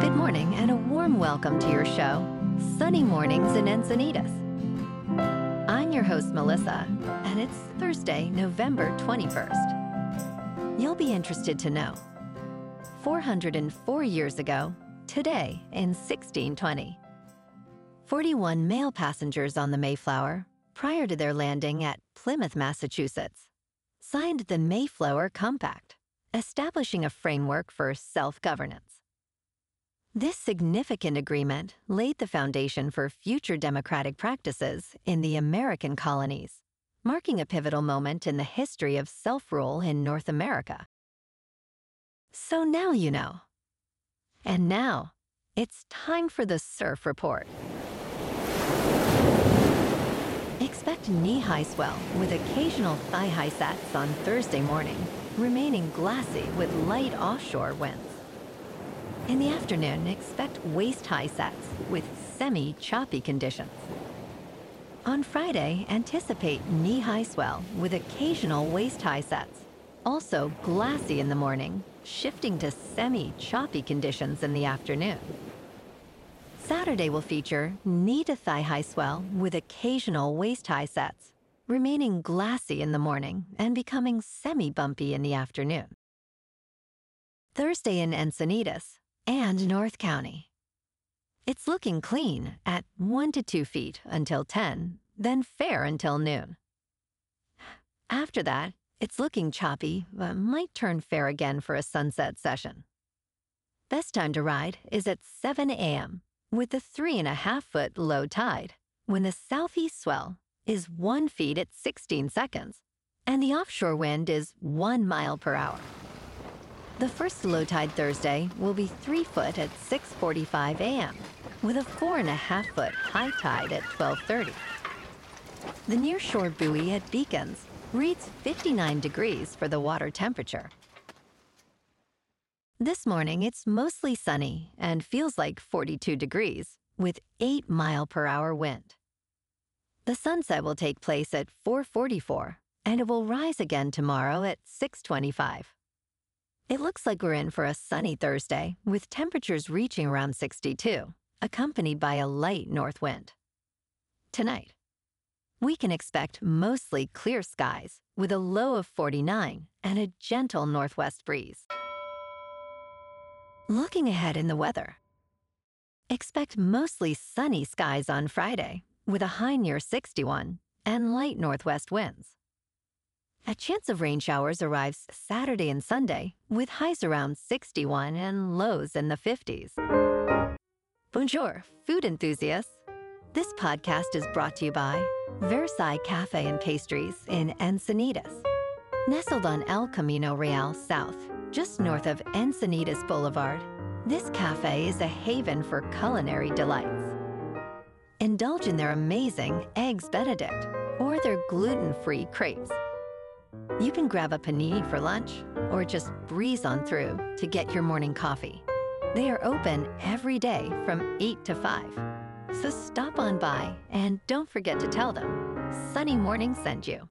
Good morning and a warm welcome to your show, Sunny Mornings in Encinitas. I'm your host, Melissa, and it's Thursday, November 21st. You'll be interested to know, 404 years ago, today in 1620, 41 male passengers on the Mayflower, prior to their landing at Plymouth, Massachusetts, signed the Mayflower Compact, establishing a framework for self-governance. This significant agreement laid the foundation for future democratic practices in the American colonies, marking a pivotal moment in the history of self-rule in North America. So now you know. And now, it's time for the Surf Report. Expect knee-high swell with occasional thigh-high sets on Thursday morning, remaining glassy with light offshore winds. In the afternoon, expect waist-high sets with semi-choppy conditions. On Friday, anticipate knee-high swell with occasional waist-high sets, also glassy in the morning, shifting to semi-choppy conditions in the afternoon. Saturday will feature knee to thigh-high swell with occasional waist-high sets, remaining glassy in the morning and becoming semi-bumpy in the afternoon. Thursday in Encinitas and North County. It's looking clean at 1 to 2 feet until 10, then fair until noon. After that, it's looking choppy, but might turn fair again for a sunset session. Best time to ride is at 7 a.m. with the 3.5-foot low tide, when the southeast swell is 1 foot at 16 seconds, and the offshore wind is 1 mile per hour. The first low tide Thursday will be 3 foot at 6:45 a.m., with a 4.5-foot high tide at 12:30. The nearshore buoy at Beacons reads 59 degrees for the water temperature. This morning, it's mostly sunny and feels like 42 degrees, with 8 mile per hour wind. The sunset will take place at 4:44, and it will rise again tomorrow at 6:25. It looks like we're in for a sunny Thursday, with temperatures reaching around 62, accompanied by a light north wind. Tonight, we can expect mostly clear skies with a low of 49 and a gentle northwest breeze. Looking ahead in the weather, expect mostly sunny skies on Friday with a high near 61 and light northwest winds. A chance of rain showers arrives Saturday and Sunday with highs around 61 and lows in the 50s. Bonjour, food enthusiasts. This podcast is brought to you by Versailles Cafe and Pastries in Encinitas. Nestled on El Camino Real South, just north of Encinitas Boulevard, this cafe is a haven for culinary delights. Indulge in their amazing Eggs Benedict or their gluten-free crepes. You can grab a panini for lunch or just breeze on through to get your morning coffee. They are open every day from 8 to 5. So stop on by and don't forget to tell them Sunny Morning sent you.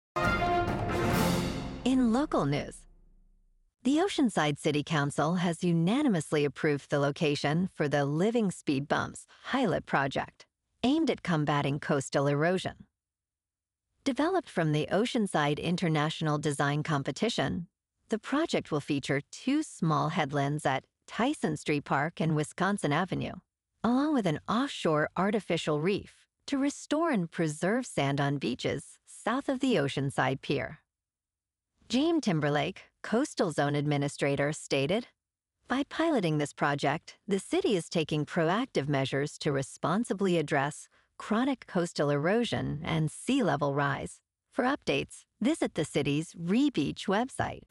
In local news, the Oceanside City Council has unanimously approved the location for the Living Speed Bumps pilot project, aimed at combating coastal erosion. Developed from the Oceanside International Design Competition, the project will feature 2 small headlands at Tyson Street Park and Wisconsin Avenue, along with an offshore artificial reef to restore and preserve sand on beaches south of the Oceanside Pier. James Timberlake, Coastal Zone Administrator, stated, "By piloting this project, the city is taking proactive measures to responsibly address chronic coastal erosion and sea level rise. For updates, visit the city's ReBeach website."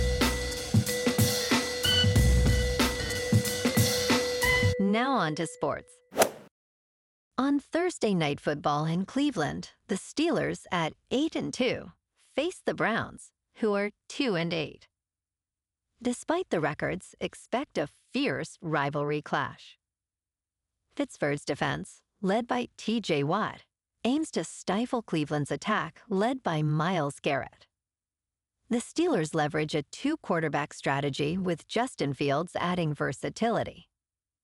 Now on to sports. On Thursday night football in Cleveland, the Steelers at 8-2 face the Browns, who are 2-8. Despite the records, expect a fierce rivalry clash. Pittsburgh's defense, led by T.J. Watt, aims to stifle Cleveland's attack led by Myles Garrett. The Steelers leverage a 2-quarterback strategy with Justin Fields adding versatility.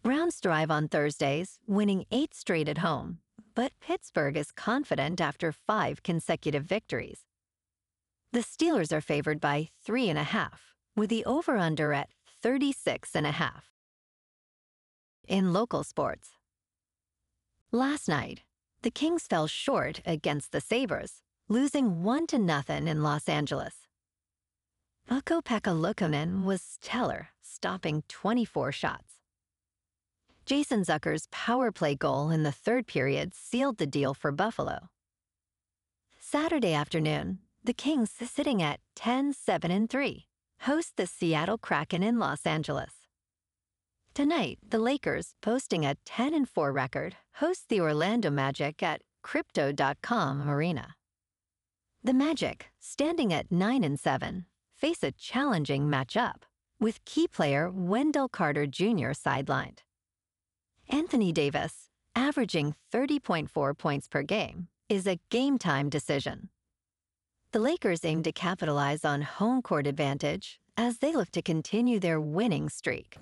Browns thrive on Thursdays, winning 8 straight at home, but Pittsburgh is confident after 5 consecutive victories. The Steelers are favored by 3.5, with the over-under at 36.5. In local sports. Last night, the Kings fell short against the Sabres, losing 1-0 in Los Angeles. Ukko-Pekka Luukkonen was stellar, stopping 24 shots. Jason Zucker's power play goal in the third period sealed the deal for Buffalo. Saturday afternoon, the Kings, sitting at 10-7-3, host the Seattle Kraken in Los Angeles. Tonight, the Lakers, posting a 10-4 record, host the Orlando Magic at Crypto.com Arena. The Magic, standing at 9-7, face a challenging matchup, with key player Wendell Carter Jr. sidelined. Anthony Davis, averaging 30.4 points per game, is a game-time decision. The Lakers aim to capitalize on home court advantage as they look to continue their winning streak.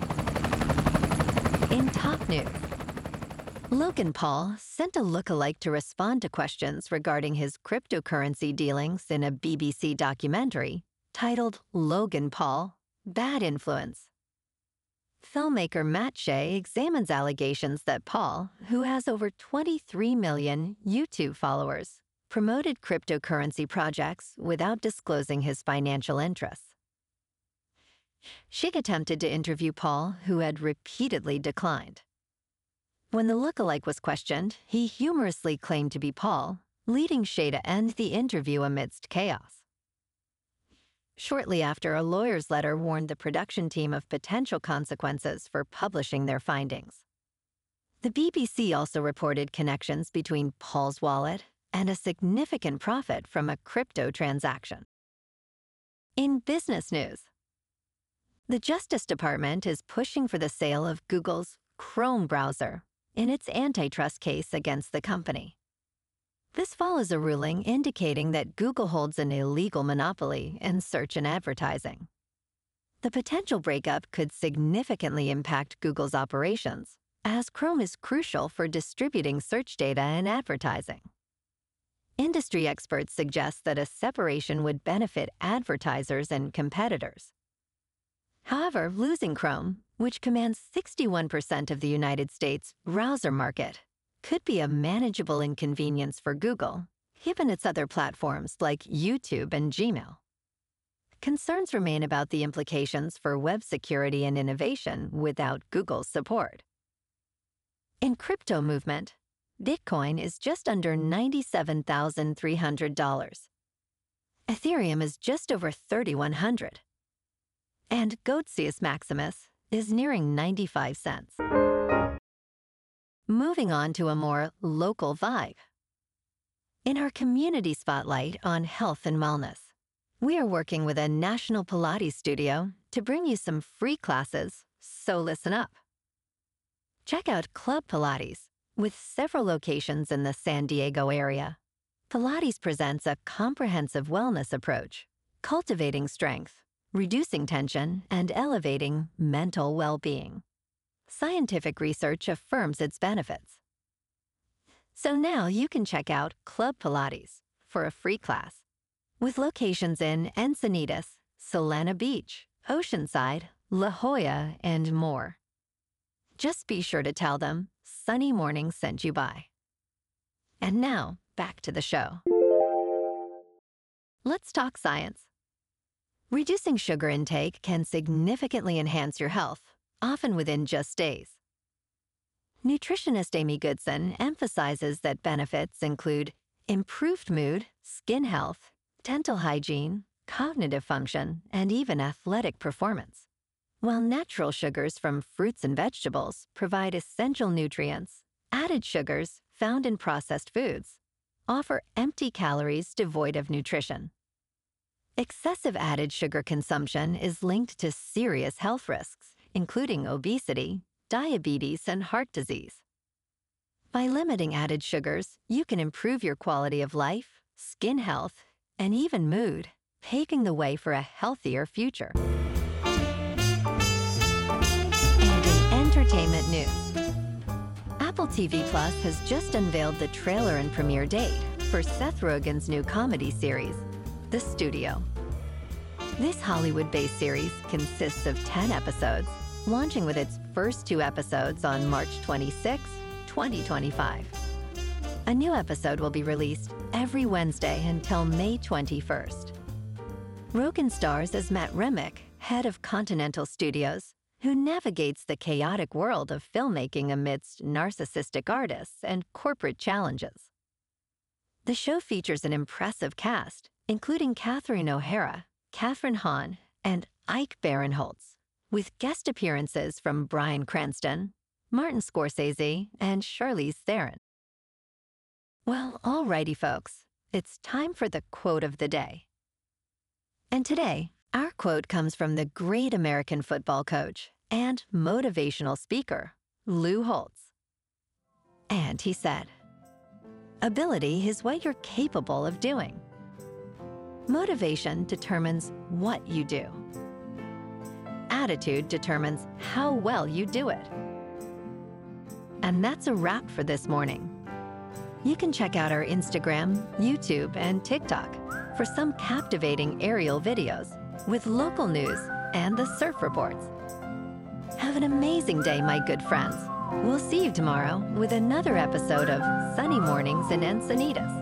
In top news, Logan Paul sent a lookalike to respond to questions regarding his cryptocurrency dealings in a BBC documentary titled Logan Paul: Bad Influence. Filmmaker Matt Shea examines allegations that Paul, who has over 23 million YouTube followers, promoted cryptocurrency projects without disclosing his financial interests. Shea attempted to interview Paul, who had repeatedly declined. When the lookalike was questioned, he humorously claimed to be Paul, leading Shea to end the interview amidst chaos. Shortly after, a lawyer's letter warned the production team of potential consequences for publishing their findings. The BBC also reported connections between Paul's wallet and a significant profit from a crypto transaction. In business news, the Justice Department is pushing for the sale of Google's Chrome browser in its antitrust case against the company. This follows a ruling indicating that Google holds an illegal monopoly in search and advertising. The potential breakup could significantly impact Google's operations, as Chrome is crucial for distributing search data and advertising. Industry experts suggest that a separation would benefit advertisers and competitors. However, losing Chrome, which commands 61% of the United States browser market, could be a manageable inconvenience for Google, given its other platforms like YouTube and Gmail. Concerns remain about the implications for web security and innovation without Google's support. In crypto movement, Bitcoin is just under $97,300. Ethereum is just over $3,100. And Goatsius Maximus is nearing 95 cents. Moving on to a more local vibe. In our community spotlight on health and wellness, we are working with a national Pilates studio to bring you some free classes, so listen up. Check out Club Pilates, with several locations in the San Diego area. Pilates presents a comprehensive wellness approach, cultivating strength, reducing tension, and elevating mental well-being. Scientific research affirms its benefits. So now you can check out Club Pilates for a free class, with locations in Encinitas, Solana Beach, Oceanside, La Jolla, and more. Just be sure to tell them Sunny Morning sent you by. And now, back to the show. Let's talk science. Reducing sugar intake can significantly enhance your health, often within just days. Nutritionist Amy Goodson emphasizes that benefits include improved mood, skin health, dental hygiene, cognitive function, and even athletic performance. While natural sugars from fruits and vegetables provide essential nutrients, added sugars found in processed foods offer empty calories devoid of nutrition. Excessive added sugar consumption is linked to serious health risks, including obesity, diabetes, and heart disease. By limiting added sugars, you can improve your quality of life, skin health, and even mood, paving the way for a healthier future. And in entertainment TV Plus has just unveiled the trailer and premiere date for Seth Rogen's new comedy series, The Studio. This Hollywood-based series consists of 10 episodes, launching with its first 2 episodes on March 26, 2025. A new episode will be released every Wednesday until May 21st. Rogen stars as Matt Remick, head of Continental Studios, who navigates the chaotic world of filmmaking amidst narcissistic artists and corporate challenges. The show features an impressive cast, including Catherine O'Hara, Kathryn Hahn, and Ike Barinholtz, with guest appearances from Bryan Cranston, Martin Scorsese, and Charlize Theron. Well, alrighty, folks, it's time for the quote of the day. And today, our quote comes from the great American football coach and motivational speaker, Lou Holtz. And he said, "Ability is what you're capable of doing. Motivation determines what you do. Attitude determines how well you do it." And that's a wrap for this morning. You can check out our Instagram, YouTube, and TikTok for some captivating aerial videos with local news and the surf reports. Have an amazing day, my good friends. We'll see you tomorrow with another episode of Sunny Mornings in Encinitas.